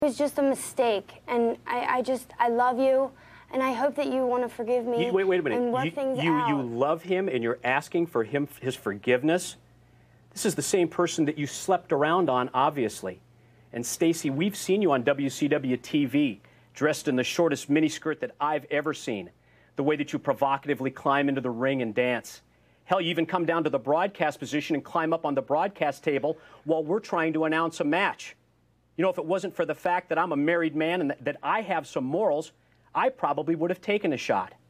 It was just a mistake, and I love you, and I hope that you want to forgive me. Wait a minute. And work things out. You love him, and you're asking for his forgiveness? This is the same person that you slept around on, obviously. And Stacey, we've seen you on WCW TV, dressed in the shortest miniskirt that I've ever seen. The way that you provocatively climb into the ring and dance. Hell, you even come down to the broadcast position and climb up on the broadcast table while we're trying to announce a match. You know, if it wasn't for the fact that I'm a married man and that I have some morals, I probably would have taken a shot.